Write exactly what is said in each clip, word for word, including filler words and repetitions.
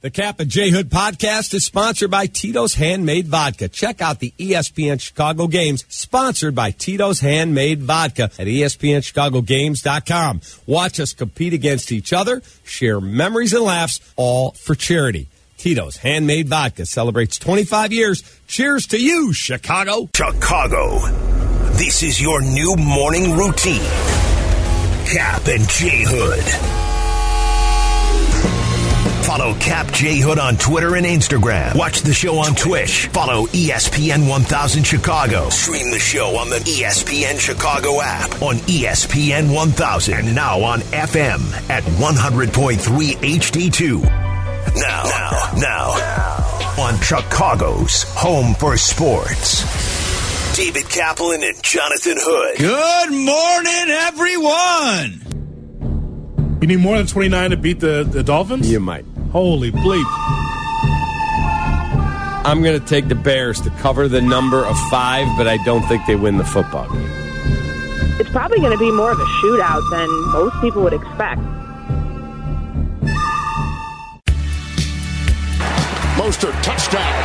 The Cap and J Hood podcast is sponsored by Tito's Handmade Vodka. Check out the E S P N Chicago games sponsored by Tito's Handmade Vodka at E S P N Chicago Games dot com. Watch us compete against each other, share memories and laughs, all for charity. Tito's Handmade Vodka celebrates twenty-five years. Cheers to you, Chicago. Chicago. This is your new morning routine. Cap and J Hood. Follow Cap J Hood on Twitter and Instagram. Watch the show on Twitch. Follow E S P N one thousand Chicago. Stream the show on the E S P N Chicago app, on E S P N one thousand, and now on F M at one hundred point three H D two. Now, now, now, on Chicago's Home for Sports. David Kaplan and Jonathan Hood. Good morning, everyone. You need more than twenty-nine to beat the, the Dolphins? You might. Holy bleep. I'm going to take the Bears to cover the number of five, but I don't think they win the football game. It's probably going to be more of a shootout than most people would expect. Mostert, touchdown.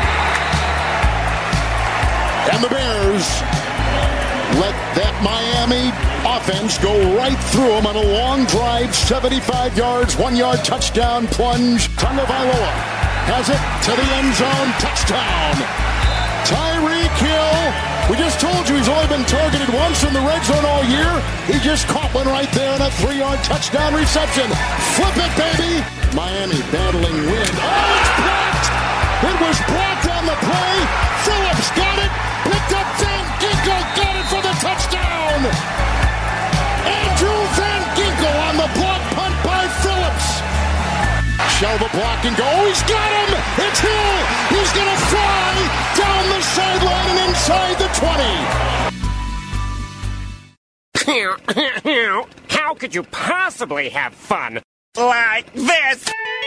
And the Bears let that Miami offense go right through them on a long drive, seventy-five yards, one-yard touchdown plunge. Tagovailoa has it to the end zone, touchdown. Tyreek Hill, we just told you he's only been targeted once in the red zone all year. He just caught one right there on a three-yard touchdown reception. Flip it, baby. Miami battling wind. Oh, it's blocked. It was blocked on the play. Phillips got it. Picked up Van Ginkel. Got it for the touchdown. Andrew Van Ginkel on the block punt by Phillips. Shell the block and go. Oh, he's got him. It's Hill. He's going to fly down the sideline and inside the twenty. How could you possibly have fun like this?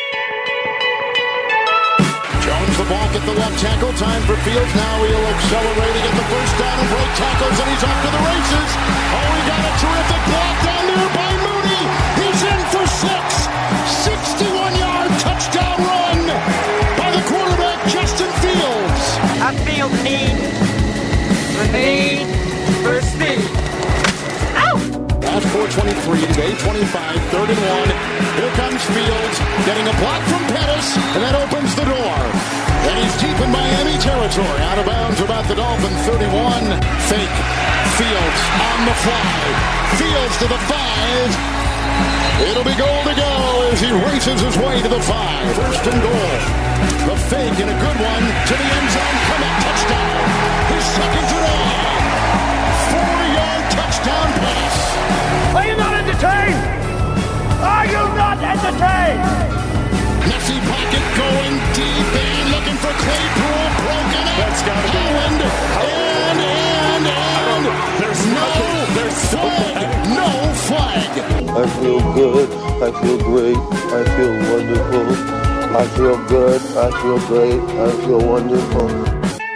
Jones the ball at the left tackle. Time for Fields. Now he'll accelerate to get the first down and break tackles, and he's off to the races. Oh, he got a terrific block down there by Mooney. He's in for six. sixty-one-yard touchdown run by the quarterback, Justin Fields. I feel the need, the need for speed. Ow! Last four twenty-three, today twenty-five, third and one. Here comes Fields, getting a block from Pettis, and that opens the door. And he's deep in Miami territory, out of bounds about the Dolphin thirty-one. Fake. Fields on the fly. Fields to the five. It'll be goal to go as he races his way to the five. First and goal. The fake and a good one to the end zone. Come on, touchdown. His second today. Four-yard touchdown pass. Are you not entertained? Are you not entertained? Messy pocket going deep and looking for Claypool. Broken up. That's got to be. And, and, and, and. There's no There's flag. No flag. I feel good. I feel great. I feel wonderful. I feel good. I feel great. I feel wonderful.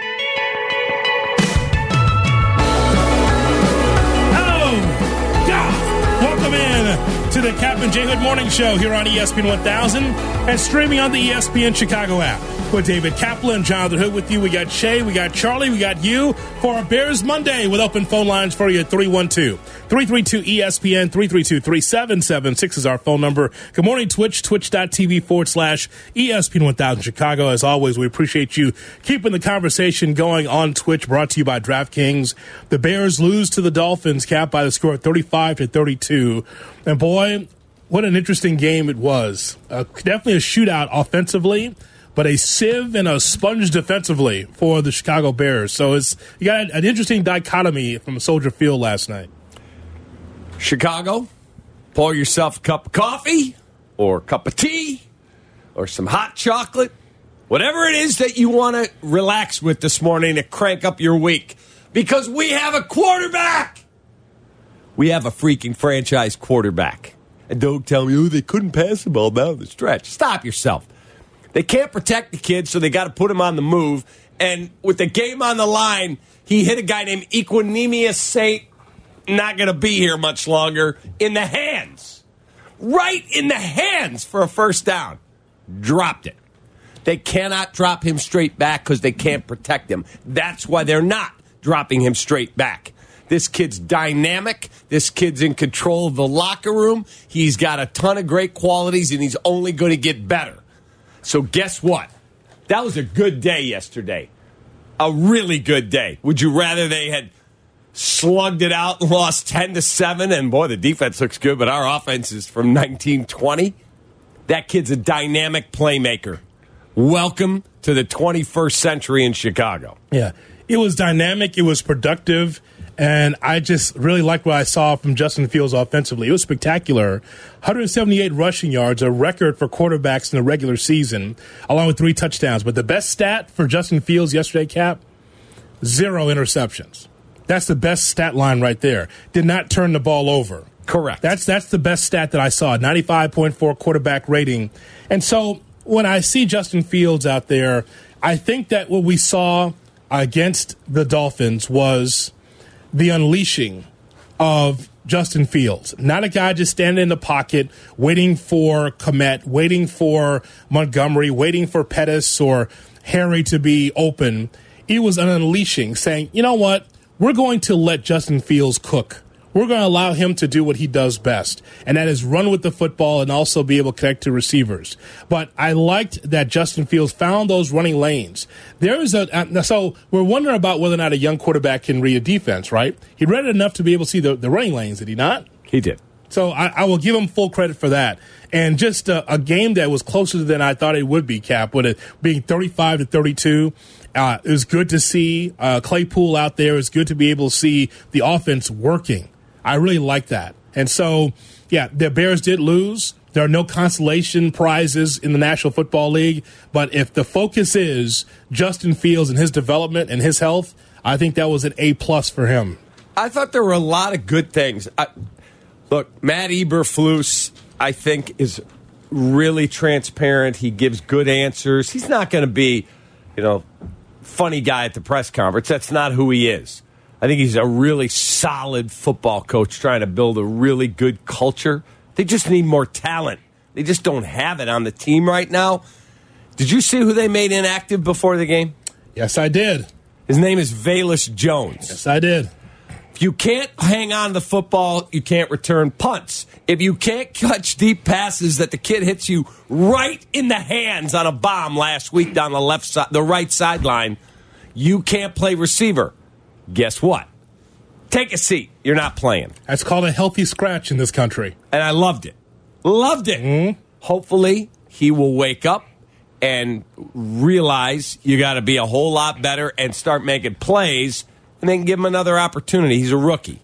To the Cap and J Hood Morning Show here on E S P N one thousand and streaming on the E S P N Chicago app. With David Kaplan and Jonathan Hood with you. We got Shay, we got Charlie, we got you for our Bears Monday with open phone lines for you at three one two, three three two, E S P N, three three two, three seven seven six is our phone number. Good morning, Twitch, twitch.tv forward slash ESPN one thousand Chicago. As always, we appreciate you keeping the conversation going on Twitch, brought to you by DraftKings. The Bears lose to the Dolphins, Cap, by the score of thirty-five to thirty-two. And boy, what an interesting game it was. Uh, definitely a shootout offensively, but a sieve and a sponge defensively for the Chicago Bears. So it's you got an interesting dichotomy from Soldier Field last night. Chicago, pour yourself a cup of coffee or a cup of tea or some hot chocolate, whatever it is that you want to relax with this morning to crank up your week, because we have a quarterback. We have a freaking franchise quarterback. And don't tell me, oh, they couldn't pass the ball down the stretch. Stop yourself. They can't protect the kid, so they got to put him on the move. And with the game on the line, he hit a guy named Equanimeous Saint, not going to be here much longer, in the hands. Right in the hands for a first down. Dropped it. They cannot drop him straight back because they can't protect him. That's why they're not dropping him straight back. This kid's dynamic. This kid's in control of the locker room. He's got a ton of great qualities, and he's only going to get better. So guess what? That was a good day yesterday. A really good day. Would you rather they had slugged it out and lost ten to seven, and boy, the defense looks good, but our offense is from nineteen twenty? That kid's a dynamic playmaker. Welcome to the twenty-first century in Chicago. Yeah, it was dynamic. It was productive. And I just really liked what I saw from Justin Fields offensively. It was spectacular. one hundred seventy-eight rushing yards, a record for quarterbacks in the regular season, along with three touchdowns. But the best stat for Justin Fields yesterday, Cap, zero interceptions. That's the best stat line right there. Did not turn the ball over. Correct. That's that's the best stat that I saw, ninety-five point four quarterback rating. And so when I see Justin Fields out there, I think that what we saw against the Dolphins was the unleashing of Justin Fields. Not a guy just standing in the pocket waiting for Kmet, waiting for Montgomery, waiting for Pettis or Harry to be open. It was an unleashing, saying, you know what? We're going to let Justin Fields cook. We're going to allow him to do what he does best, and that is run with the football and also be able to connect to receivers. But I liked that Justin Fields found those running lanes. There is a uh, so we're wondering about whether or not a young quarterback can read a defense, right? He read it enough to be able to see the, the running lanes, did he not? He did. So I, I will give him full credit for that. And just a, a game that was closer than I thought it would be, Cap, with it being thirty-five to thirty-two. Uh, it was good to see uh, Claypool out there. It was good to be able to see the offense working. I really like that. And so, yeah, the Bears did lose. There are no consolation prizes in the National Football League. But if the focus is Justin Fields and his development and his health, I think that was an A-plus for him. I thought there were a lot of good things. I, look, Matt Eberflus, I think, is really transparent. He gives good answers. He's not going to be, you know, funny guy at the press conference. That's not who he is. I think he's a really solid football coach trying to build a really good culture. They just need more talent. They just don't have it on the team right now. Did you see who they made inactive before the game? Yes, I did. His name is Velus Jones. Yes, I did. If you can't hang on to the football, you can't return punts. If you can't catch deep passes that the kid hits you right in the hands on a bomb last week down the left side, the right sideline, you can't play receiver. Guess what? Take a seat. You're not playing. That's called a healthy scratch in this country. And I loved it. Loved it. Mm-hmm. Hopefully, he will wake up and realize you got to be a whole lot better and start making plays, and then give him another opportunity. He's a rookie.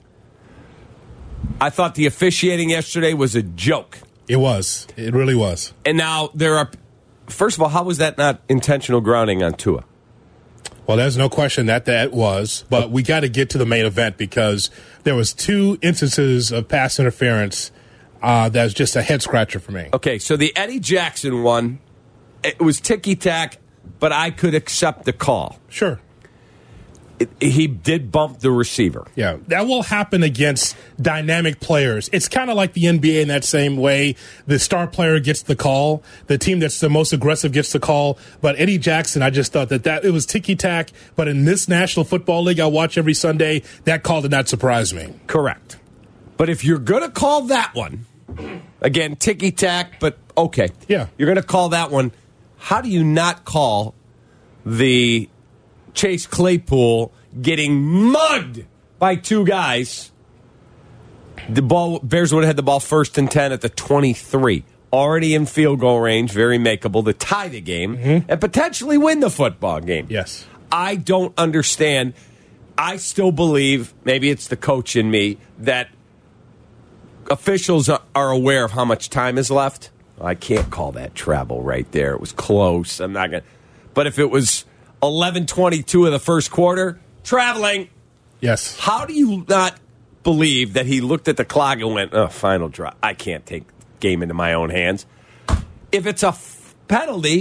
I thought the officiating yesterday was a joke. It was. It really was. And now there are, first of all, how was that not intentional grounding on Tua? Well, there's no question that that was, but we got to get to the main event because there was two instances of pass interference uh, that was just a head scratcher for me. Okay, so the Eddie Jackson one, it was ticky-tack, but I could accept the call. Sure. It, he did bump the receiver. Yeah, that will happen against dynamic players. It's kind of like the N B A in that same way. The star player gets the call. The team that's the most aggressive gets the call. But Eddie Jackson, I just thought that, that it was ticky-tack. But in this National Football League I watch every Sunday, that call did not surprise me. Correct. But if you're going to call that one, again, ticky-tack, but okay. Yeah. You're going to call that one. How do you not call the Chase Claypool getting mugged by two guys? The ball, Bears would have had the ball first and ten at the twenty-three. Already in field goal range, very makeable to tie the game mm-hmm. and potentially win the football game. Yes. I don't understand. I still believe, maybe it's the coach in me, that officials are aware of how much time is left. I can't call that travel right there. It was close. I'm not going to. But if it was eleven twenty-two of the first quarter, traveling. Yes. How do you not believe that he looked at the clock and went, oh, final draw. I can't take the game into my own hands. If it's a f- penalty,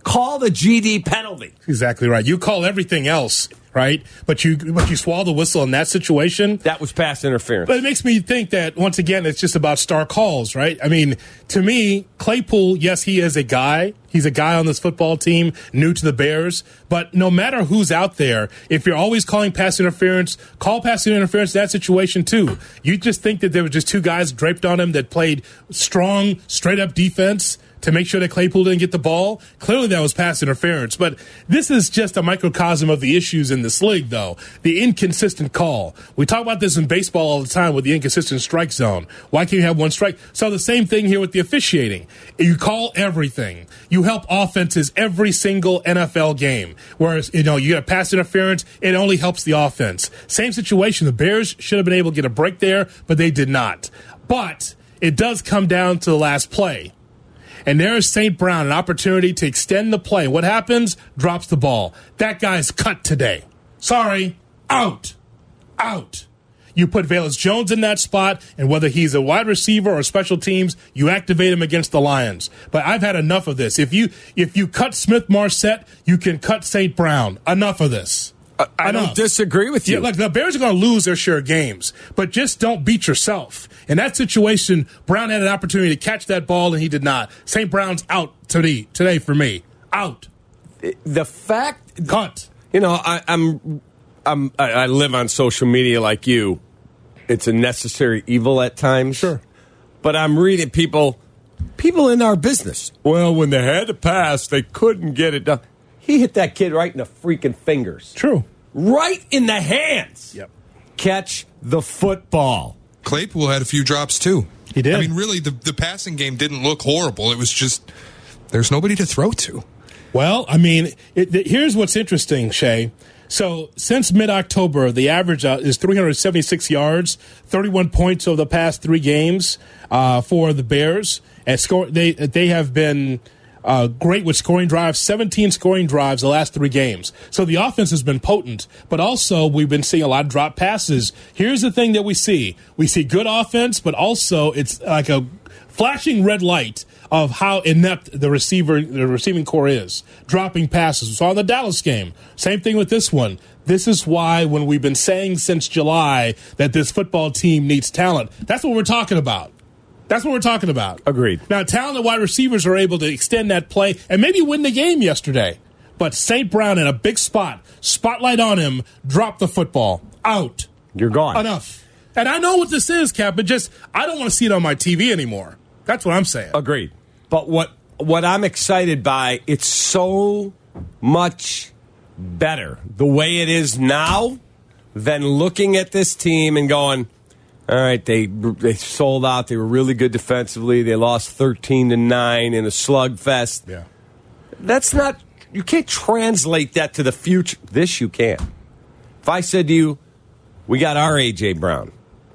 call the G D penalty. Exactly right. You call everything else, right? But you but you swallow the whistle in that situation. That was pass interference. But it makes me think that, once again, it's just about star calls, right? I mean, to me, Claypool, yes, he is a guy. He's a guy on this football team, new to the Bears. But no matter who's out there, if you're always calling pass interference, call pass interference in that situation too. You just think that there were just two guys draped on him that played strong, straight-up defense to make sure that Claypool didn't get the ball. Clearly that was pass interference. But this is just a microcosm of the issues in this league, though. The inconsistent call. We talk about this in baseball all the time with the inconsistent strike zone. Why can't you have one strike? So the same thing here with the officiating. You call everything. You help offenses every single N F L game. Whereas, you know, you get a pass interference, it only helps the offense. Same situation. The Bears should have been able to get a break there, but they did not. But it does come down to the last play. And there's Saint Brown, an opportunity to extend the play. What happens? Drops the ball. That guy's cut today. Sorry. Out. Out. You put Velus Jones in that spot, and whether he's a wide receiver or special teams, you activate him against the Lions. But I've had enough of this. If you if you cut Smith-Marset, you can cut Saint Brown. Enough of this. I, I don't disagree with you. Yeah, like the Bears are going to lose their share of games, but just don't beat yourself. In that situation, Brown had an opportunity to catch that ball, and he did not. Saint Brown's out today, today for me. Out. The fact, cut. You know, I, I'm, I'm, I I live on social media like you. It's a necessary evil at times. Sure, but I'm reading people, people in our business. Well, when they had to pass, they couldn't get it done. He hit that kid right in the freaking fingers. True. Right in the hands. Yep. Catch the football. Claypool had a few drops, too. He did. I mean, really, the, the passing game didn't look horrible. It was just, there's nobody to throw to. Well, I mean, it, it, here's what's interesting, Shay. So since mid-October, the average uh, is three hundred seventy-six yards, thirty-one points over the past three games uh, for the Bears. And score, they they have been uh, great with scoring drives, seventeen scoring drives the last three games. So the offense has been potent, but also we've been seeing a lot of drop passes. Here's the thing that we see. We see good offense, but also it's like a flashing red light of how inept the receiver, the receiving core is. Dropping passes. We saw in the Dallas game. Same thing with this one. This is why when we've been saying since July that this football team needs talent, that's what we're talking about. That's what we're talking about. Agreed. Now, talented wide receivers are able to extend that play and maybe win the game yesterday. But Saint Brown in a big spot, spotlight on him, dropped the football. Out. You're gone. Enough. And I know what this is, Cap, but just, I don't want to see it on my T V anymore. That's what I'm saying. Agreed. But what what I'm excited by, it's so much better the way it is now than looking at this team and going, all right, they they sold out. They were really good defensively. They lost thirteen to nine in a slugfest. Yeah. That's not, you can't translate that to the future. This you can. If I said to you, we got our A J. Brown,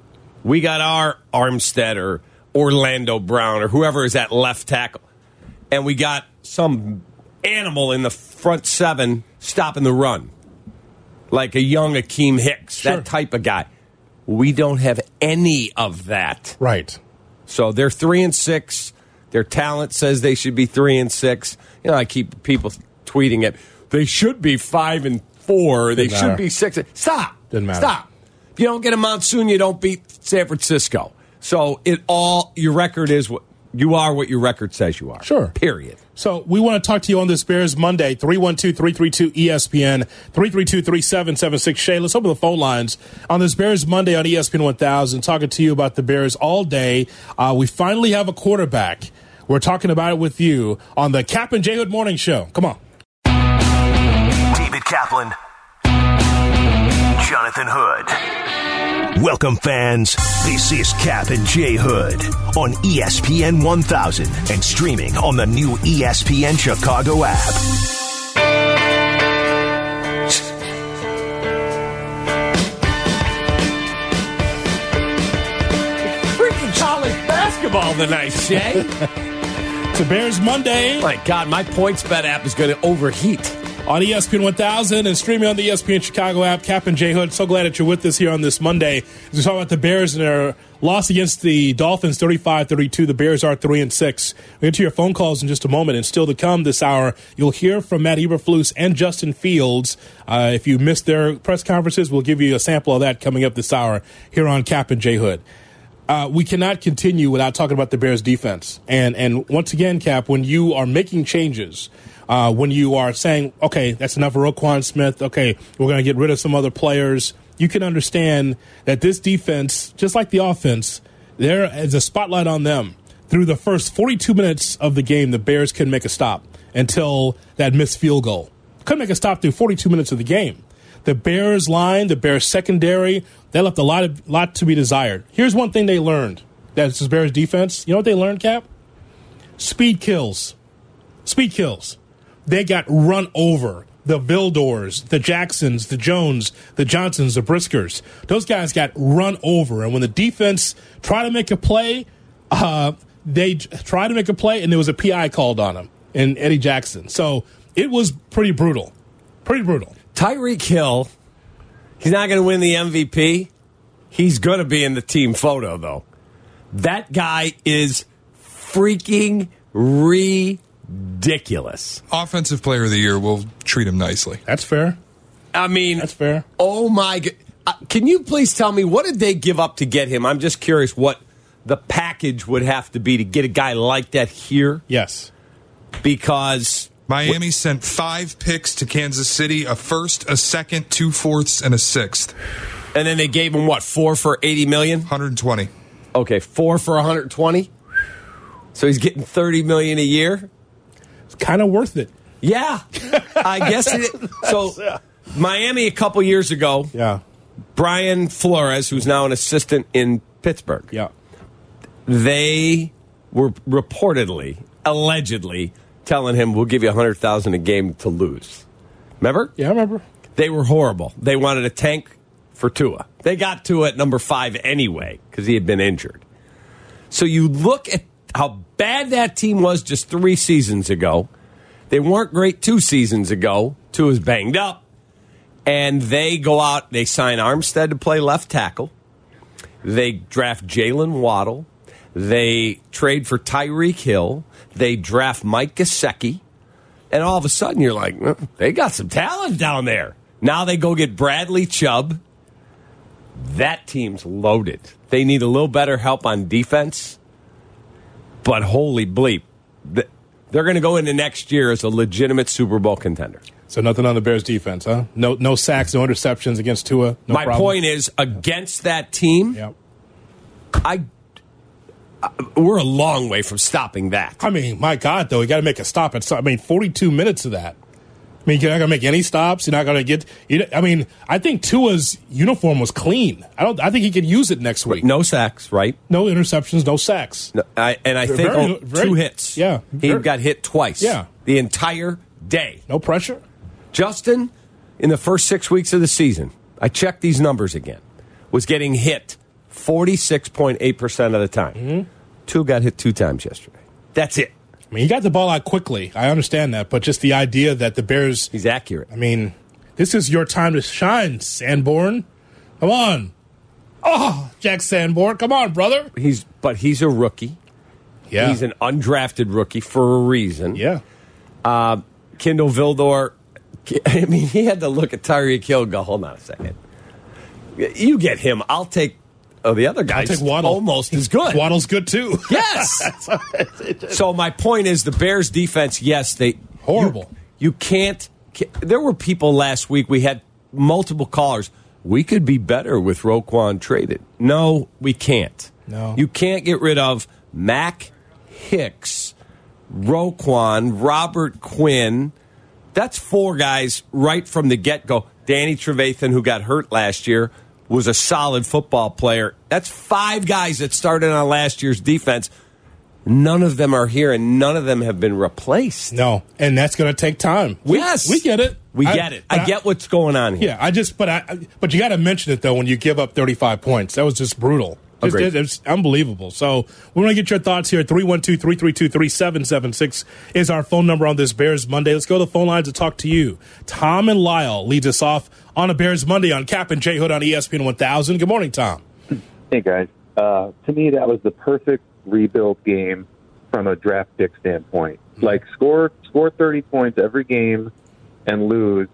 we got our Armstead or Orlando Brown or whoever is at left tackle, and we got some animal in the front seven stopping the run, like a young Akeem Hicks, Sure. that type of guy. We don't have any of that. Right. So they're three and six. Their talent says they should be three and six. You know, I keep people tweeting it. They should be five and four. They Didn't should matter. be six. Stop. Didn't matter. Stop. If you don't get a monsoon, you don't beat San Francisco. So it all, your record is what you are, what your record says you are. Sure. Period. So we want to talk to you on this Bears Monday, three one two, three three two, E S P N, three three two, three seven seven six. Shay, let's open the phone lines on this Bears Monday on E S P N one thousand, talking to you about the Bears all day. Uh, we finally have a quarterback. We're talking about it with you on the Cap and J Hood Morning Show. Come on. David Kaplan, Jonathan Hood. Welcome, fans. This is Cap and J Hood on E S P N one thousand and streaming on the new E S P N Chicago app. Freaking college basketball tonight, Shay. It's a Bears Monday. My God, my PointsBet app is going to overheat. on E S P N one thousand and streaming on the E S P N Chicago app. Captain J Hood, so glad that you're with us here on this Monday. As we talk about the Bears and their loss against the Dolphins, thirty-five thirty-two. The Bears are three and six. We'll get to your phone calls in just a moment, and still to come this hour, you'll hear from Matt Eberflus and Justin Fields. Uh, if you missed their press conferences, we'll give you a sample of that coming up this hour here on Captain J Hood. Uh, we cannot continue without talking about the Bears defense. And and once again, Cap, when you are making changes, uh, when you are saying, okay, that's enough of Roquan Smith, okay, we're going to get rid of some other players, you can understand that this defense, just like the offense, there is a spotlight on them. Through the first forty-two minutes of the game, the Bears couldn't make a stop until that missed field goal. Couldn't make a stop through forty-two minutes of the game. The Bears line, the Bears secondary, they left a lot of lot to be desired. Here's one thing they learned. That's the Bears defense. You know what they learned, Cap? Speed kills. Speed kills. They got run over. The Vildors, the Jacksons, the Jones, the Johnsons, the Briskers. Those guys got run over. And when the defense tried to make a play, uh, they tried to make a play, and there was a P I called on them, and Eddie Jackson. So it was pretty brutal. Pretty brutal. Tyreek Hill, he's not going to win the M V P. He's going to be in the team photo, though. That guy is freaking ridiculous. Offensive player of the year, will treat him nicely. That's fair. I mean, that's fair. Oh, my God. Uh, can you please tell me, what did they give up to get him? I'm just curious what the package would have to be to get a guy like that here. Yes. Because Miami wh- sent five picks to Kansas City, a first, a second, two fourths, and a sixth. And then they gave him, what, four for eighty million dollars? one hundred twenty. Okay, four for one hundred twenty. So he's getting thirty million dollars a year? It's kind of worth it. Yeah, I guess it is. So Miami a couple years ago, yeah. Brian Flores, who's now an assistant in Pittsburgh, yeah, they were reportedly, allegedly, telling him, we'll give you one hundred thousand dollars a game to lose. Remember? Yeah, I remember. They were horrible. They wanted a tank for Tua. They got Tua at number five anyway because he had been injured. So you look at how bad that team was just three seasons ago. They weren't great two seasons ago. Tua's banged up. And they go out, they sign Armstead to play left tackle. They draft Jalen Waddle. They trade for Tyreek Hill. They draft Mike Gesicki. And all of a sudden you're like, well, they got some talent down there. Now they go get Bradley Chubb. That team's loaded. They need a little better help on defense. But holy bleep, they're going to go into next year as a legitimate Super Bowl contender. So nothing on the Bears defense, huh? No no sacks, no interceptions against Tua. No My problem. point is, against that team, yep. I, I we're a long way from stopping that. I mean, my God, though, you got to make a stop at. I mean, forty-two minutes of that. I mean, you're not going to make any stops. You're not going to get. You, I mean, I think Tua's uniform was clean. I don't. I think he could use it next week. No sacks, right? No interceptions, no sacks. No, I, and I think very, oh, very, two hits. Yeah, he very, got hit twice. Yeah, the entire day. No pressure. Justin, in the first six weeks of the season, I checked these numbers again, was getting hit forty-six point eight percent of the time. Mm-hmm. Tua got hit two times yesterday. That's it. I mean, he got the ball out quickly. I understand that. But just the idea that the Bears... He's accurate. I mean, this is your time to shine, Sanborn. Come on. Oh, Jack Sanborn. Come on, brother. He's But he's a rookie. Yeah. He's an undrafted rookie for a reason. Yeah. Uh, Kindle Vildor, I mean, he had to look at Tyreek Hill and go, hold on a second. You get him. I'll take... Oh, the other guy's I'll take Waddle. Almost as good. Waddle's good, too. Yes. So my point is the Bears' defense, yes, they... Horrible. You, you can't... There were people last week, we had multiple callers. We could be better with Roquan traded. No, we can't. No. You can't get rid of Mac, Hicks, Roquan, Robert Quinn. That's four guys right from the get-go. Danny Trevathan, who got hurt last year, was a solid football player. That's five guys that started on last year's defense. None of them are here, and none of them have been replaced. No, and that's going to take time. We, yes, we get it. We I, get it. I get what's going on here. Yeah, I just, but I, but you got to mention it though when you give up thirty-five points. That was just brutal. It's, it's, it's unbelievable. So we want to get your thoughts here. three one two, three three two, three seven seven six is our phone number on this Bears Monday. Let's go to the phone lines to talk to you. Tom and Lyle leads us off on a Bears Monday on Cap and J Hood on E S P N one thousand. Good morning, Tom. Hey, guys. Uh, to me, that was the perfect rebuild game from a draft pick standpoint. Like, score score thirty points every game and lose,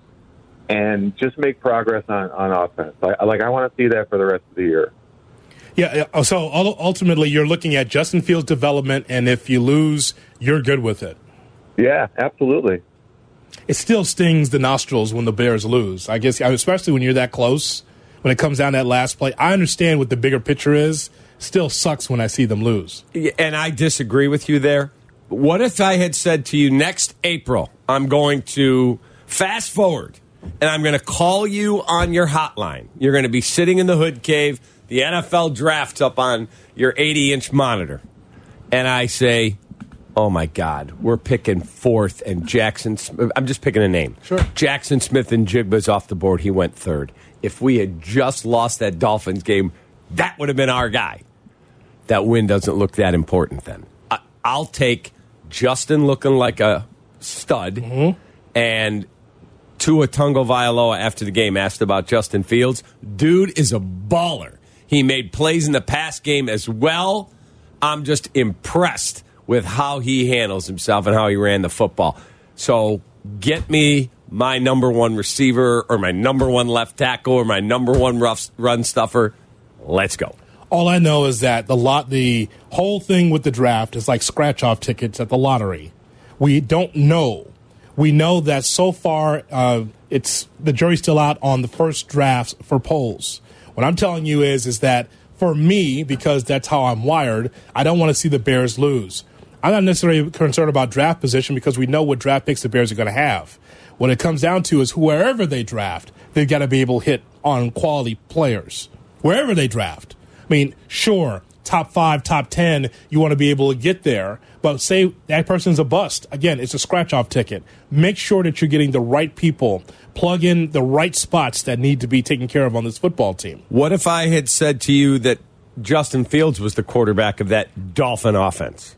and just make progress on, on offense. Like, like I want to see that for the rest of the year. Yeah, so ultimately you're looking at Justin Fields' development, and if you lose, you're good with it. Yeah, absolutely. It still stings the nostrils when the Bears lose, I guess, especially when you're that close, when it comes down to that last play. I understand what the bigger picture is. Still sucks when I see them lose. And I disagree with you there. What if I had said to you, next April, I'm going to fast forward, and I'm going to call you on your hotline. You're going to be sitting in the Hood Cave. The N F L draft's up on your eighty-inch monitor. And I say, oh, my God, we're picking fourth, and Jackson Smith. I'm just picking a name. Sure. Jackson Smith and Jigba's off the board. He went third. If we had just lost that Dolphins game, that would have been our guy. That win doesn't look that important then. I, I'll take Justin looking like a stud, mm-hmm. and Tua Tagovailoa after the game asked about Justin Fields. Dude is a baller. He made plays in the pass game as well. I'm just impressed with how he handles himself and how he ran the football. So get me my number one receiver or my number one left tackle or my number one rough run stuffer. Let's go. All I know is that the lot, the whole thing with the draft is like scratch-off tickets at the lottery. We don't know. We know that so far uh, it's the jury's still out on the first drafts for polls. What I'm telling you is, is that for me, because that's how I'm wired, I don't want to see the Bears lose. I'm not necessarily concerned about draft position because we know what draft picks the Bears are going to have. What it comes down to is wherever they draft, they've got to be able to hit on quality players. Wherever they draft. I mean, sure, top five, top ten, you want to be able to get there. But say that person's a bust. Again, it's a scratch-off ticket. Make sure that you're getting the right people. Plug in the right spots that need to be taken care of on this football team. What if I had said to you that Justin Fields was the quarterback of that Dolphin offense?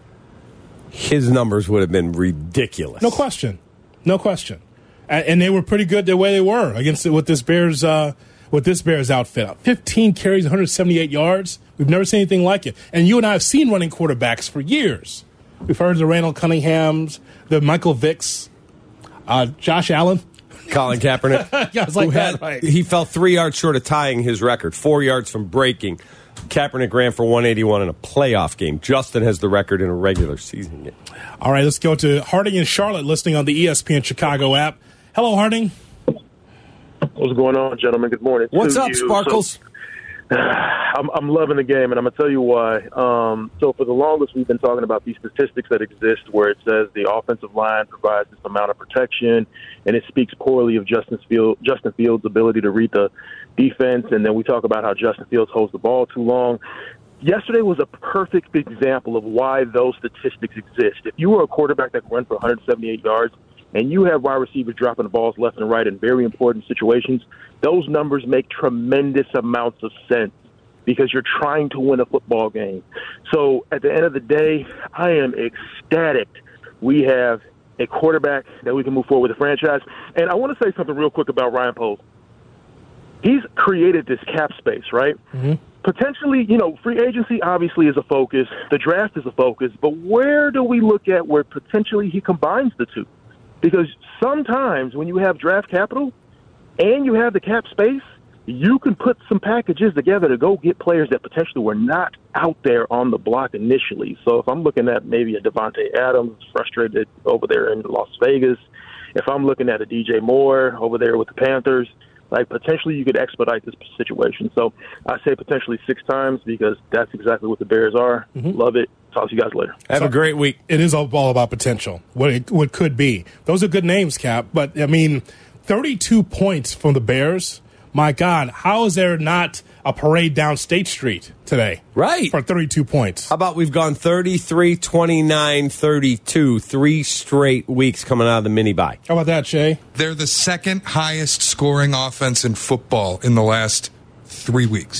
His numbers would have been ridiculous. No question. No question. And they were pretty good the way they were against with this Bears uh, with this Bears outfit. fifteen carries, one hundred seventy-eight yards. We've never seen anything like it. And you and I have seen running quarterbacks for years. We've heard the Randall Cunninghams, the Michael Vicks, uh, Josh Allen. Colin Kaepernick. Yeah, it's like had, that, right. He fell three yards short of tying his record, four yards from breaking. Kaepernick ran for one eighty-one in a playoff game. Justin has the record in a regular season game. All right, let's go to Harding and Charlotte listening on the E S P N Chicago app. Hello, Harding. What's going on, gentlemen? Good morning. What's to up, you. Sparkles? So, I'm, I'm loving the game, and I'm going to tell you why. Um, so for the longest, we've been talking about these statistics that exist where it says the offensive line provides this amount of protection, and it speaks poorly of Justin Fields, Justin Fields' ability to read the defense, and then we talk about how Justin Fields holds the ball too long. Yesterday was a perfect example of why those statistics exist. If you were a quarterback that could run for one hundred seventy-eight yards, and you have wide receivers dropping the balls left and right in very important situations, those numbers make tremendous amounts of sense because you're trying to win a football game. So at the end of the day, I am ecstatic we have a quarterback that we can move forward with the franchise. And I want to say something real quick about Ryan Poles. He's created this cap space, right? Mm-hmm. Potentially, you know, free agency obviously is a focus. The draft is a focus. But where do we look at where potentially he combines the two? Because sometimes when you have draft capital and you have the cap space, you can put some packages together to go get players that potentially were not out there on the block initially. So if I'm looking at maybe a Devontae Adams frustrated over there in Las Vegas, if I'm looking at a D J Moore over there with the Panthers, like potentially you could expedite this situation. So I say potentially six times because that's exactly what the Bears are. Mm-hmm. Love it. Talk to you guys later. Have so, a great week. It is all about potential, what it what could be. Those are good names, Cap. But, I mean, thirty-two points from the Bears. My God, how is there not a parade down State Street today? Right. For thirty-two points. How about we've gone thirty-three, twenty-nine, thirty-two, three straight weeks coming out of the mini-bye. How about that, Shay? They're the second highest scoring offense in football in the last three weeks.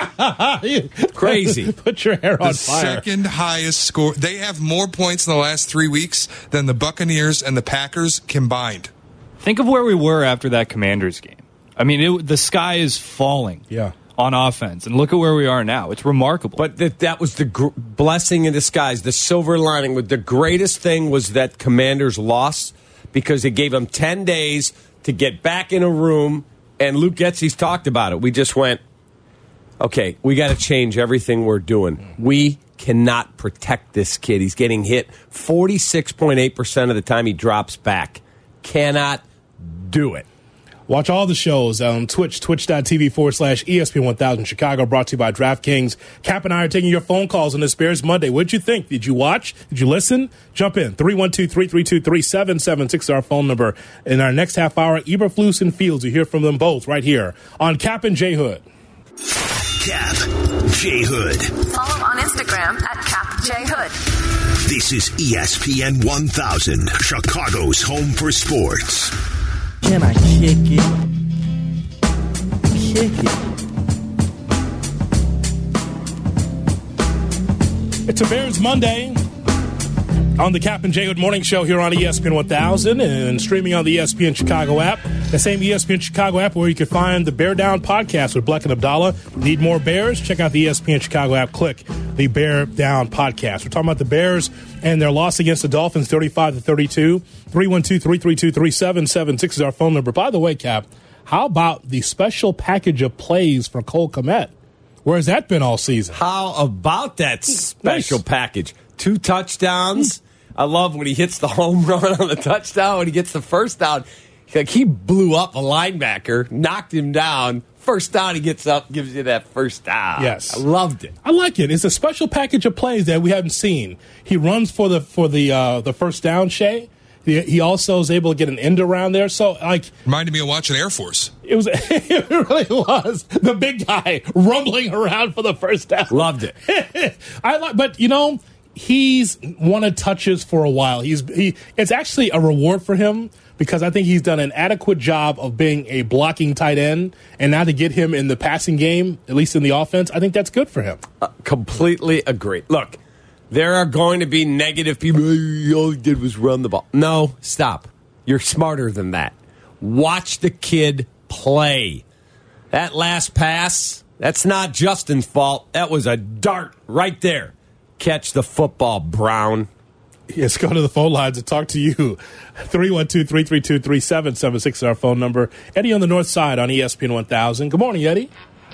Crazy. Put your hair on the fire. Second highest score. They have more points in the last three weeks than the Buccaneers and the Packers combined. Think of where we were after that Commanders game. I mean, it, the sky is falling. Yeah. On offense, and look at where we are now. It's remarkable. But that that was the gr- blessing in disguise, the silver lining. With the greatest thing was that Commanders lost because it gave them ten days to get back in a room, and Luke Getsy's talked about it. We just went, okay, we got to change everything we're doing. We cannot protect this kid. He's getting hit forty-six point eight percent of the time he drops back. Cannot do it. Watch all the shows on Twitch, twitch.tv forward slash ESPN one thousand Chicago, brought to you by DraftKings. Cap and I are taking your phone calls on this Bears Monday. What did you think? Did you watch? Did you listen? Jump in. three one two, three three two, three seven seven six is our phone number. In our next half hour, Eberflus and Fields. You hear from them both right here on Cap and J Hood. Cap, J Hood. Follow on Instagram at Cap J Hood. This is E S P N one thousand, Chicago's home for sports. Can I kick it? Kick it. It's a Bears Monday on the Cap and J Hood Morning Show here on E S P N one thousand and streaming on the E S P N Chicago app. The same E S P N Chicago app where you can find the Bear Down podcast with Bleck and Abdallah. Need more Bears? Check out the E S P N Chicago app. Click the Bear Down podcast. We're talking about the Bears and their loss against the Dolphins, thirty-five to thirty-two. three one two, three three two, three seven seven six is our phone number. By the way, Cap, how about the special package of plays for Cole Kmet? Where has that been all season? How about that special Nice. package? Two touchdowns. I love when he hits the home run on the touchdown, when he gets the first down. Like, he blew up a linebacker, knocked him down. First down, he gets up, gives you that first down. Yes. I loved it. I like it. It's a special package of plays that we haven't seen. He runs for the for the uh, the first down, Shay. He, he also is able to get an end around there. So, like, Reminded me of watching Air Force. it was it really was the big guy rumbling around for the first down. Loved it. I like, but you know, he's wanted touches for a while. He's he. It's actually a reward for him because I think he's done an adequate job of being a blocking tight end, and now to get him in the passing game, at least in the offense, I think that's good for him. Uh, completely agree. Look, there are going to be negative people. All he did was run the ball. No, stop. You're smarter than that. Watch the kid play. That last pass, that's not Justin's fault. That was a dart right there. Catch the football, Brown. Yes, go to the phone lines and talk to you. three one two, three three two, three seven seven six is our phone number. Eddie on the north side on E S P N one thousand. Good morning, Eddie.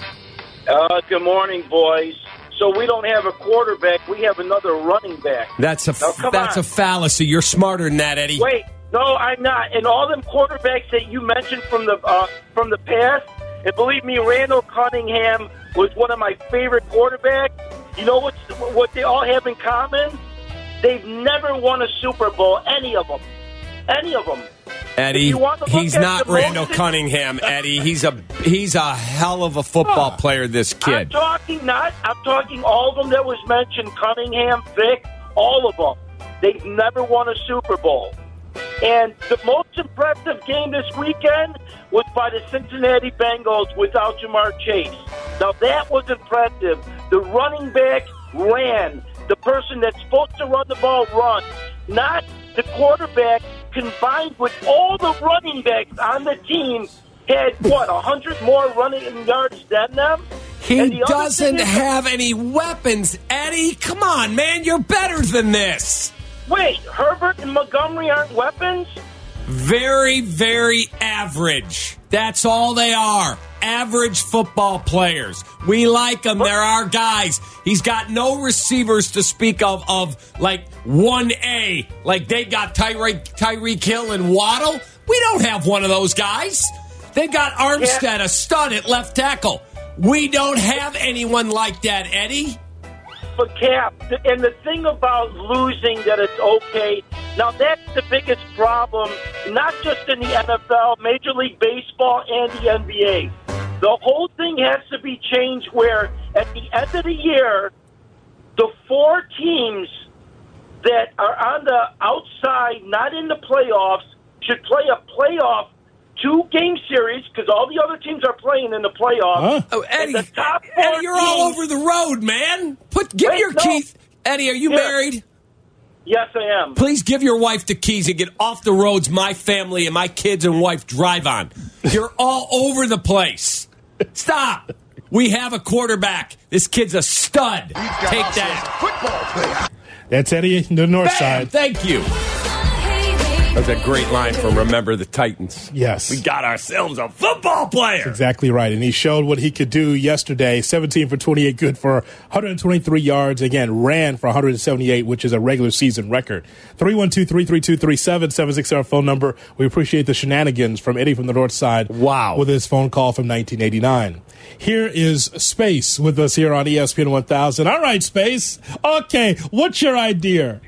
Uh, good morning, boys. So we don't have a quarterback. We have another running back. That's a Now, come that's on. a fallacy. You're smarter than that, Eddie. Wait, no, I'm not. And all them quarterbacks that you mentioned from the uh, from the past, and believe me, Randall Cunningham was one of my favorite quarterbacks. You know what? What they all have in common? They've never won a Super Bowl. Any of them. Any of them. Eddie, If you want to look he's at not the Randall most- Cunningham, Eddie. He's a he's a hell of a football player, this I'm kid. talking not. I'm talking all of them that was mentioned. Cunningham, Vick, all of them. They've never won a Super Bowl. And the most impressive game this weekend was by the Cincinnati Bengals without Jamar Chase. Now that was impressive. The running back ran. The person that's supposed to run the ball run. Not the quarterback combined with all the running backs on the team had, what, one hundred more running yards than them? He And the other doesn't thing is- have any weapons, Eddie. Come on, man. You're better than this. Wait, Herbert and Montgomery aren't weapons? Very, very average. That's all they are. Average football players. We like them. They're our guys. He's got no receivers to speak of, of like one A. Like they got Tyreek Tyreek Hill and Waddle. We don't have one of those guys. They got Armstead, a stud at left tackle. We don't have anyone like that, Eddie. But Cap, and the thing about losing that it's okay, now that's the biggest problem, not just in the N F L, Major League Baseball, and the N B A. The whole thing has to be changed where at the end of the year, the four teams that are on the outside, not in the playoffs, should play a playoff two-game series because all the other teams are playing in the playoffs. Huh? Oh, Eddie, the top Eddie, you're all teams, over the road, man. Put Give Wait, your no. keys. Eddie, are you Yeah. married? Yes, I am. Please give your wife the keys and get off the roads my family and my kids and wife drive on. You're all over the place. Stop. We have a quarterback. This kid's a stud. Take that. Football player. That's Eddie, the north Bam, side. thank you. That was a great line from Remember the Titans. Yes. We got ourselves a football player. That's exactly right. And he showed what he could do yesterday. seventeen for twenty-eight, good for one hundred twenty-three yards. Again, ran for one hundred seventy-eight, which is a regular season record. three one two, three three two, three seven seven six, our phone number. We appreciate the shenanigans from Eddie from the north side. Wow. With his phone call from nineteen eighty-nine. Here is Space with us here on E S P N one thousand. All right, Space. Okay, what's your idea?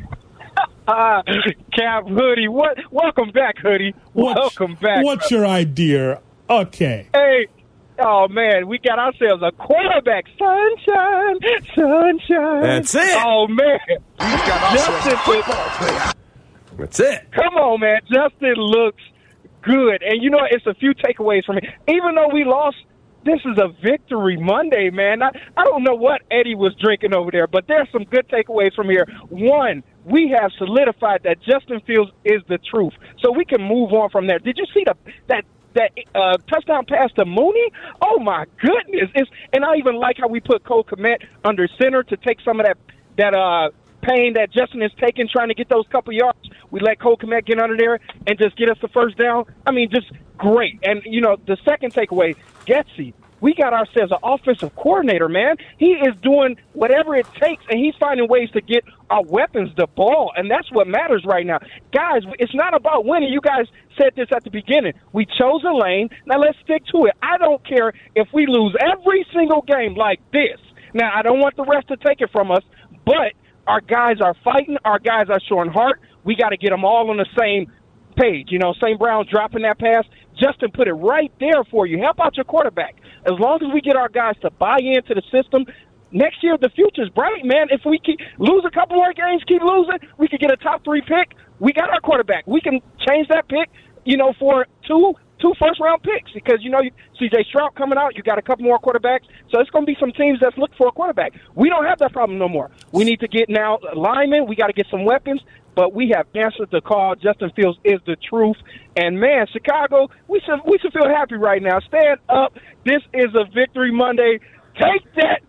Uh, Cap, Hoodie, what? Welcome back, Hoodie. What's, welcome back. What's your idea? Okay. Hey, oh man, we got ourselves a quarterback. Sunshine, sunshine. That's it. Oh man, We got ourselves a Justin, football player. That's it. come on, man. Justin looks good, and you know it's a few takeaways from me. Even though we lost, this is a victory Monday, man. I, I don't know what Eddie was drinking over there, but there's some good takeaways from here. One, we have solidified that Justin Fields is the truth, so we can move on from there. Did you see the that that uh, touchdown pass to Mooney? Oh my goodness! It's, and I even like how we put Cole Kmet under center to take some of that that uh, pain that Justin is taking trying to get those couple yards. We let Cole Kmet get under there and just get us the first down. I mean, just great. And you know, the second takeaway, Getsy. We got ourselves an offensive coordinator, man. He is doing whatever it takes, and he's finding ways to get our weapons the ball, and that's what matters right now. Guys, it's not about winning. You guys said this at the beginning. We chose a lane. Now let's stick to it. I don't care if we lose every single game like this. Now, I don't want the rest to take it from us, but our guys are fighting. Our guys are showing heart. We got to get them all on the same page. You know, Saint Brown dropping that pass. Justin put it right there for you. Help out your quarterback. As long as we get our guys to buy into the system, next year the future's bright, man. If we keep, lose a couple more games, keep losing, we could get a top three pick. We got our quarterback. We can change that pick, you know, for two two first-round picks because, you know, C J Stroud coming out, you got a couple more quarterbacks. So it's going to be some teams that's looking for a quarterback. We don't have that problem no more. We need to get now linemen. We got to get some weapons. But we have answered the call. Justin Fields is the truth. And, man, Chicago, we should we should feel happy right now. Stand up. This is a Victory Monday. Take that.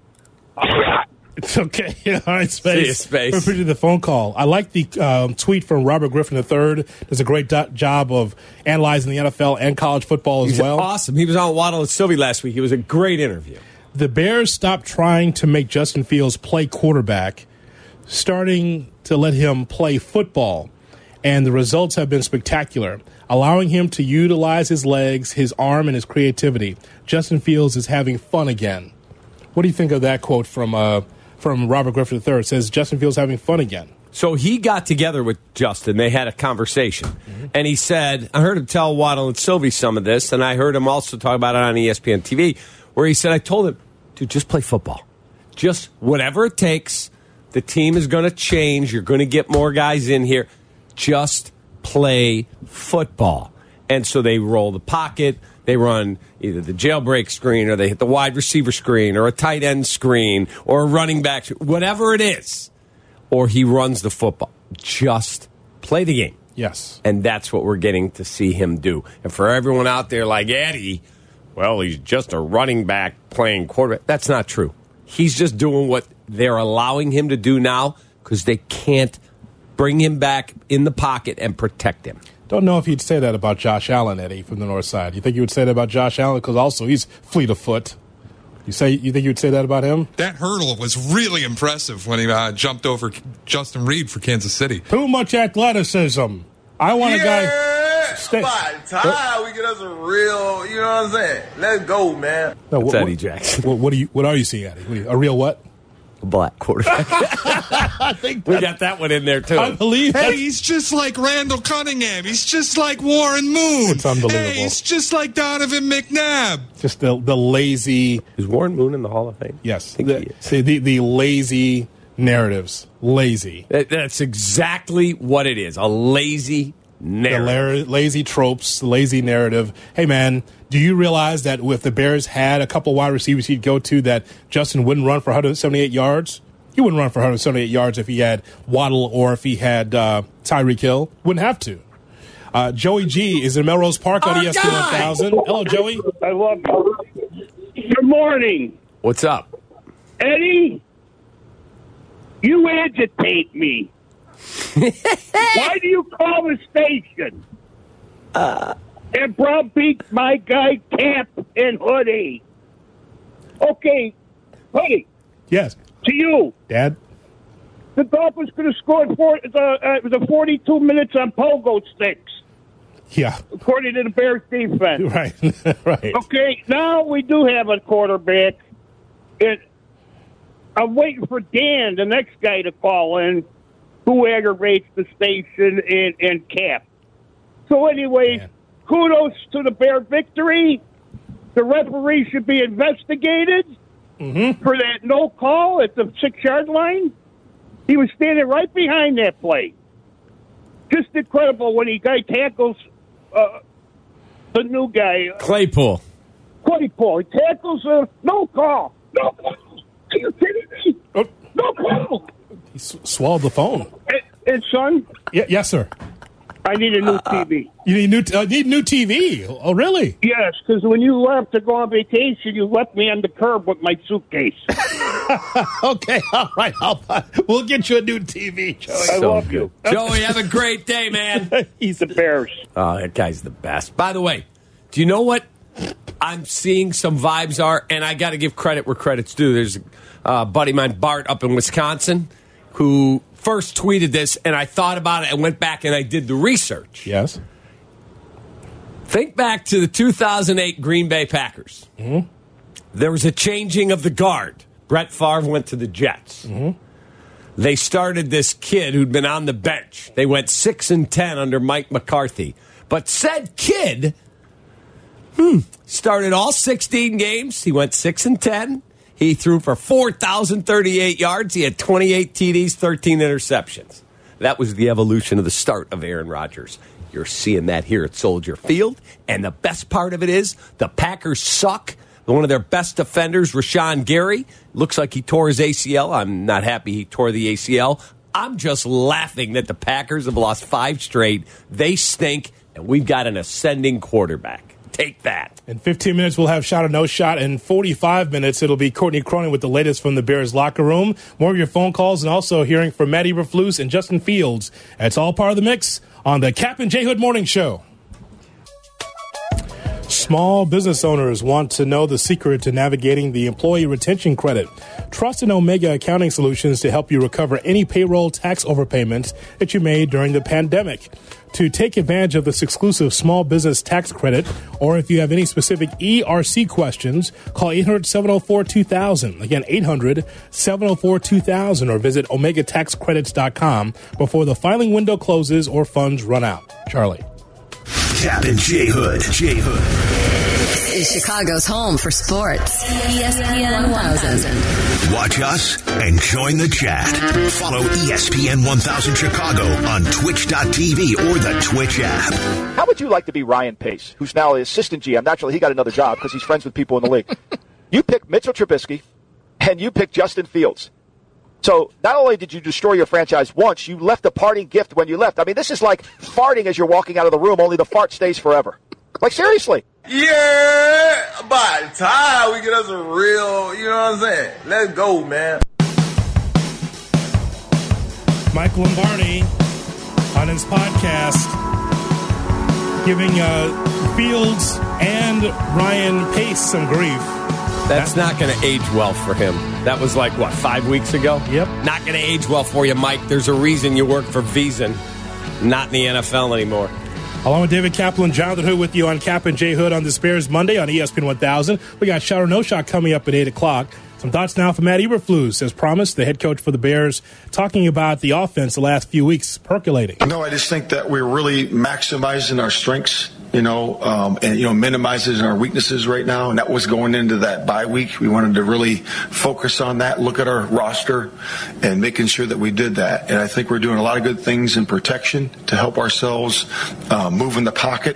It's okay. All right, Space. See you, Space. We appreciate the phone call. I like the um, tweet from Robert Griffin the third. Does a great do- job of analyzing the N F L and college football as He's well. awesome. He was on Waddle and Sylvie last week. It was a great interview. The Bears stopped trying to make Justin Fields play quarterback, starting to let him play football, and the results have been spectacular, allowing him to utilize his legs, his arm, and his creativity. Justin Fields is having fun again. What do you think of that quote from uh, from Robert Griffin the third? It says Justin Fields having fun again. So he got together with Justin. They had a conversation. Mm-hmm. And he said, I heard him tell Waddle and Sylvie some of this, and I heard him also talk about it on E S P N T V, where he said, I told him, dude, just play football. Just whatever it takes. The team is going to change. You're going to get more guys in here. Just play football. And so they roll the pocket. They run either the jailbreak screen or they hit the wide receiver screen or a tight end screen or a running back, whatever it is. Or he runs the football. Just play the game. Yes. And that's what we're getting to see him do. And for everyone out there like Eddie, well, he's just a running back playing quarterback. That's not true. He's just doing what they're allowing him to do now because they can't bring him back in the pocket and protect him. Don't know if you'd say that about Josh Allen, Eddie, from the north side. You think you would say that about Josh Allen? Because also he's fleet of foot. You say you think you would say that about him? That hurdle was really impressive when he uh, jumped over Justin Reed for Kansas City. Too much athleticism. I want yeah, a guy. Stay. About time we get us a real, you know what I'm saying? Let's go, man. No, That's what, Eddie Jackson. What, what, do you, what are you seeing, Eddie? What are you, a real what? A black quarterback. I think we got that one in there, too. I believe Hey, he's just like Randall Cunningham. He's just like Warren Moon. It's unbelievable. Hey, he's just like Donovan McNabb. Just the the lazy. Is Warren Moon in the Hall of Fame? Yes. I think The, he is. the, the, the lazy narratives. Lazy. That, that's exactly what it is. A lazy narrative. The la- lazy tropes, the lazy narrative. Hey, man, do you realize that if the Bears had a couple wide receivers he'd go to, that Justin wouldn't run for one hundred seventy-eight yards? He wouldn't run for one hundred seventy-eight yards if he had Waddle or if he had uh, Tyreek Hill. Wouldn't have to. Uh, Joey G is in Melrose Park on Our E S P N guy! one thousand. Hello, Joey. I love you. Good morning. What's up? Eddie, you agitate me. Why do you call the station? Uh, and browbeat my guy Camp and Hoodie. Okay, Hoodie. Yes. To you. Dad? The Dolphins could have scored four, uh, uh, it was a forty-two minutes on pogo sticks. Yeah. According to the Bears defense. Right. Right. Okay, now we do have a quarterback. It, I'm waiting for Dan, the next guy, to call in, who aggravates the station and, and Cap. So anyways, yeah. Kudos to the Bear victory. The referee should be investigated mm-hmm. for that no call at the six-yard line. He was standing right behind that play. Just incredible when he guy tackles uh, the new guy. Uh, Claypool. Claypool. He tackles uh, no call. No call. Are you kidding me? Oh. No call. He s- swallowed the phone. And, and son? Y- yes, sir. I need a new uh, T V. You need new t- uh, need new T V? Oh, really? Yes, because when you left to go on vacation, you left me on the curb with my suitcase. Okay, all right. I'll, we'll get you a new T V, Joey. I so love good. you. Joey, have a great day, man. He's the Bears. Oh, that guy's the best. By the way, do you know what I'm seeing some vibes are? And I got to give credit where credit's due. There's a uh, buddy of mine, Bart, up in Wisconsin, who first tweeted this, and I thought about it and went back and I did the research. Yes. Think back to the two thousand eight Green Bay Packers. Mm-hmm. There was a changing of the guard. Brett Favre went to the Jets. Mm-hmm. They started this kid who'd been on the bench. They went six and ten under Mike McCarthy. But said kid hmm, started all sixteen games. He went six and ten. He threw for four thousand thirty-eight yards. He had twenty-eight T Ds, thirteen interceptions. That was the evolution of the start of Aaron Rodgers. You're seeing that here at Soldier Field. And the best part of it is the Packers suck. One of their best defenders, Rashawn Gary, looks like he tore his A C L. I'm not happy he tore the A C L. I'm just laughing that the Packers have lost five straight. They stink, and we've got an ascending quarterback. Take that. In fifteen minutes, we'll have Shot or No Shot. In forty-five minutes, it'll be Courtney Cronin with the latest from the Bears locker room. More of your phone calls and also hearing from Matt Eberflus and Justin Fields. It's all part of the mix on the Cap and J Hood Morning Show. Small business owners want to know the secret to navigating the employee retention credit. Trust in Omega Accounting Solutions to help you recover any payroll tax overpayments that you made during the pandemic. To take advantage of this exclusive small business tax credit, or if you have any specific E R C questions, call eight hundred, seven oh four, two thousand. Again, eight hundred, seven oh four, two thousand, or visit omega tax credits dot com before the filing window closes or funds run out. Charlie. Cap and J Hood. J Hood is Chicago's home for sports. E S P N one thousand. Watch us and join the chat. Follow E S P N one thousand Chicago on twitch dot t v or the Twitch app. How would you like to be Ryan Pace, who's now the assistant G M? Naturally, he got another job because he's friends with people in the league. You picked Mitchell Trubisky, and you picked Justin Fields. So not only did you destroy your franchise once, you left a parting gift when you left. I mean, this is like farting as you're walking out of the room, only the fart stays forever. Like, seriously. Yeah, by the time we get us a real, you know what I'm saying? Let's go, man. Mike Lombardi on his podcast giving uh, Fields and Ryan Pace some grief. That's not going to age well for him. That was like, what, five weeks ago? Yep. Not going to age well for you, Mike. There's a reason you work for Veasan, not in the N F L anymore. Along with David Kaplan, Jonathan Hood with you on Cap and J Hood on this Bears Monday on E S P N one thousand. We got Shot or No Shot coming up at eight o'clock. Some thoughts now from Matt Eberflus, as promised, the head coach for the Bears, talking about the offense the last few weeks percolating. No, I just think that we're really maximizing our strengths you know, um, and, you know, minimizes our weaknesses right now. And that was going into that bye week. We wanted to really focus on that, look at our roster, and making sure that we did that. And I think we're doing a lot of good things in protection to help ourselves uh, move in the pocket.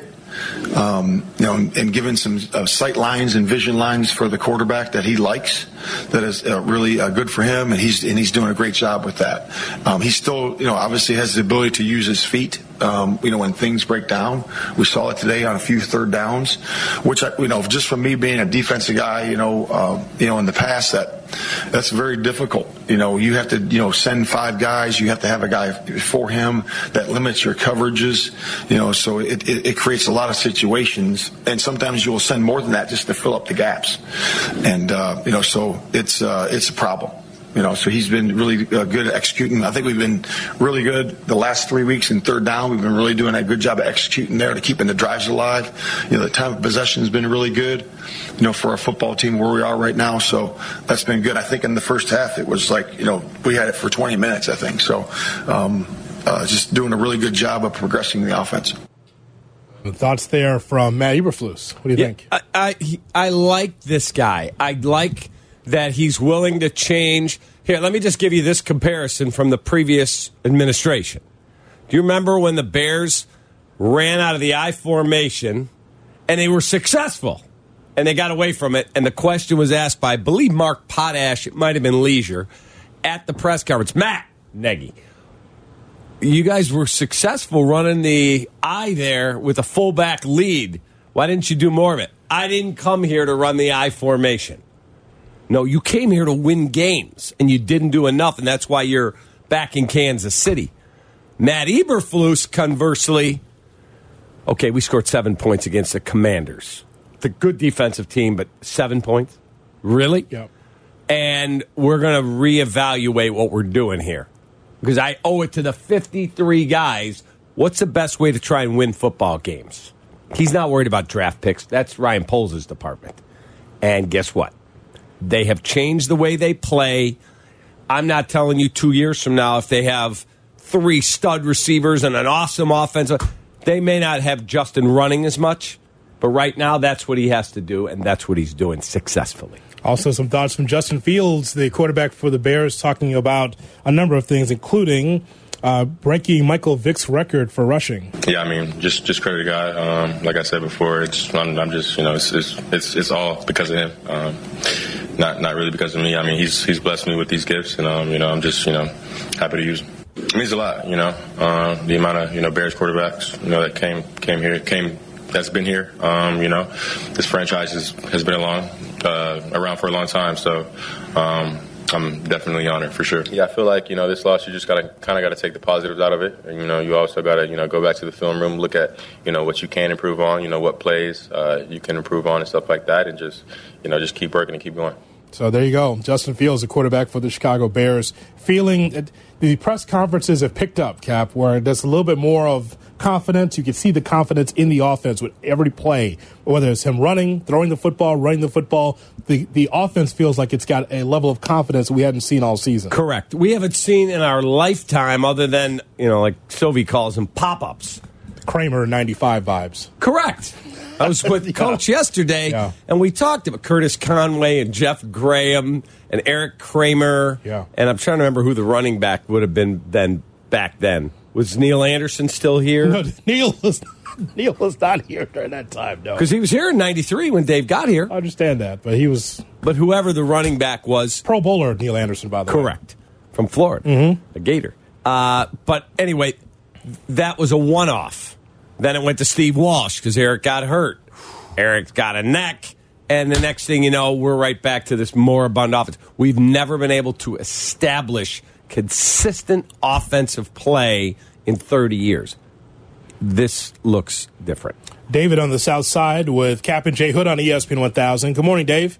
Um, you know, and, and giving some uh, sight lines and vision lines for the quarterback that he likes, that is uh, really uh, good for him, and he's and he's doing a great job with that. Um, he still, you know, obviously has the ability to use his feet. Um, you know, when things break down, we saw it today on a few third downs, which I, you know, just from me being a defensive guy, you know, uh, you know, in the past, that that's very difficult. You know, you have to, you know, send five guys. You have to have a guy for him that limits your coverages. You know, so it, it, it creates a lot of situations, and sometimes you will send more than that just to fill up the gaps. And uh, you know, so it's uh, it's a problem. You know, so he's been really uh, good at executing. I think we've been really good the last three weeks in third down. We've been really doing a good job of executing there to keeping the drives alive. You know, the time of possession has been really good, you know, for our football team where we are right now. So that's been good. I think in the first half it was like, you know, we had it for twenty minutes, I think. So um, uh, just doing a really good job of progressing the offense. Thoughts there from Matt Eberflus. What do you yeah, think? I, I, I like this guy. I like that he's willing to change. Here, let me just give you this comparison from the previous administration. Do you remember when the Bears ran out of the I formation and they were successful and they got away from it? And the question was asked by, I believe, Mark Potash, it might have been Leisure, at the press conference. Matt Nagy, you guys were successful running the I there with a fullback lead. Why didn't you do more of it? I didn't come here to run the I formation. No, you came here to win games, and you didn't do enough, and that's why you're back in Kansas City. Matt Eberflus, conversely, okay, we scored seven points against the Commanders. The good defensive team, but seven points? Really? Yep. And we're going to reevaluate what we're doing here. Because I owe it to the fifty-three guys. What's the best way to try and win football games? He's not worried about draft picks. That's Ryan Poles' department. And guess what? They have changed the way they play. I'm not telling you two years from now if they have three stud receivers and an awesome offense. They may not have Justin running as much, but right now that's what he has to do, and that's what he's doing successfully. Also, some thoughts from Justin Fields, the quarterback for the Bears, talking about a number of things, including uh, breaking Michael Vick's record for rushing. Yeah, I mean, just just credit the guy. Um, like I said before, it's I'm, I'm just you know it's, it's it's it's all because of him. Um, Not not really because of me. I mean, he's he's blessed me with these gifts, and um, you know, I'm just you know happy to use them. It means a lot, you know. Uh, the amount of you know Bears quarterbacks, you know, that came came here, came that's been here. Um, you know, this franchise has has been along uh, around for a long time, so um, I'm definitely honored for sure. Yeah, I feel like you know this loss, you just gotta kind of got to take the positives out of it. And, you know, you also got to you know go back to the film room, look at you know what you can improve on, you know what plays uh, you can improve on and stuff like that, and just you know just keep working and keep going. So there you go. Justin Fields, the quarterback for the Chicago Bears, feeling that the press conferences have picked up, Cap, where there's a little bit more of confidence. You can see the confidence in the offense with every play, whether it's him running, throwing the football, running the football. The the offense feels like it's got a level of confidence we hadn't seen all season. Correct. We haven't seen in our lifetime, other than, you know, like Sylvie calls them, pop-ups. Kramer ninety-five vibes. Correct. I was with yeah. Coach yesterday, yeah. and we talked about Curtis Conway and Jeff Graham and Eric Kramer. Yeah. And I'm trying to remember who the running back would have been then back then. Was Neil Anderson still here? No, Neil was Neil was not here during that time, no. Because he was here in ninety-three when Dave got here. I understand that, but he was... But whoever the running back was... Pro Bowler Neil Anderson, by the correct, way. Correct. From Florida. Mm-hmm. A Gator. Uh, but anyway, that was a one-off. Then it went to Steve Walsh because Eric got hurt. Eric got a neck. And the next thing you know, we're right back to this moribund offense. We've never been able to establish consistent offensive play in thirty years. This looks different. David on the south side with Cap and Jay Hood on E S P N one thousand. Good morning, Dave.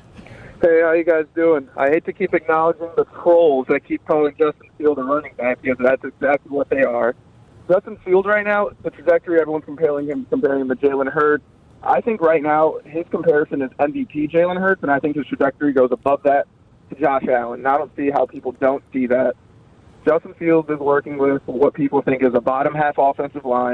Hey, how you guys doing? I hate to keep acknowledging the trolls that keep calling Justin Fields a running back because that's exactly what they are. Justin Fields right now, the trajectory, everyone's comparing him comparing him to Jalen Hurts. I think right now his comparison is M V P Jalen Hurts, and I think his trajectory goes above that to Josh Allen. And I don't see how people don't see that. Justin Fields is working with what people think is a bottom half offensive line,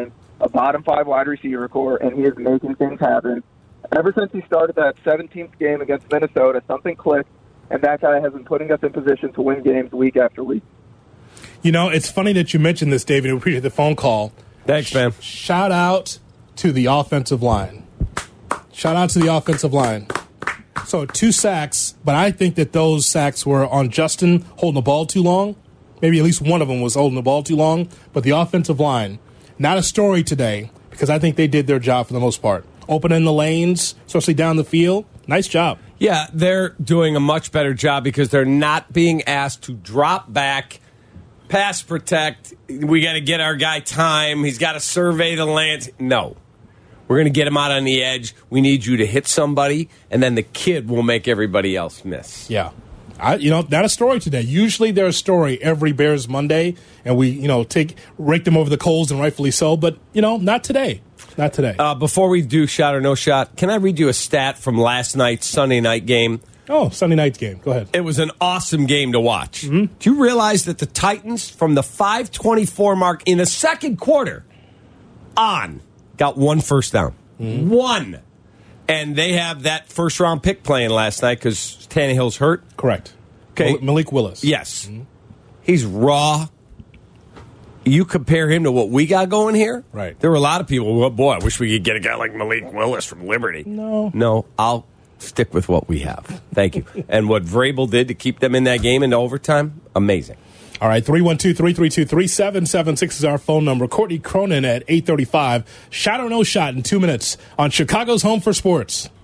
a bottom five wide receiver core, and he is making things happen. Ever since he started that seventeenth game against Minnesota, something clicked, and that guy has been putting us in position to win games week after week. You know, it's funny that you mentioned this, David. We appreciate the phone call. Thanks, man. Shout out to the offensive line. Shout out to the offensive line. So two sacks, but I think that those sacks were on Justin holding the ball too long. Maybe at least one of them was holding the ball too long. But the offensive line, not a story today, because I think they did their job for the most part. Opening the lanes, especially down the field. Nice job. Yeah, they're doing a much better job because they're not being asked to drop back, pass protect. We got to get our guy time. He's got to survey the land. No. We're going to get him out on the edge. We need you to hit somebody, and then the kid will make everybody else miss. Yeah. I, you know, not a story today. Usually there's a story every Bears Monday, and we, you know, take rake them over the coals, and rightfully so. But, you know, not today. Not today. Uh, before we do shot or no shot, can I read you a stat from last night's Sunday night game? Oh, Sunday night's game. Go ahead. It was an awesome game to watch. Mm-hmm. Do you realize that the Titans, from the five twenty-four mark in the second quarter on, got one first down? Mm-hmm. One. And they have that first-round pick playing last night because Tannehill's hurt. Correct. Okay. Malik Willis. Yes. Mm-hmm. He's raw. You compare him to what we got going here? Right. There were a lot of people, well, boy, I wish we could get a guy like Malik Willis from Liberty. No. No, I'll stick with what we have. Thank you. And what Vrabel did to keep them in that game into overtime, amazing. All right, three one two, three three two, three seven seven six is our phone number. Courtney Cronin at eight thirty-five. Shot or no shot in two minutes on Chicago's Home for Sports.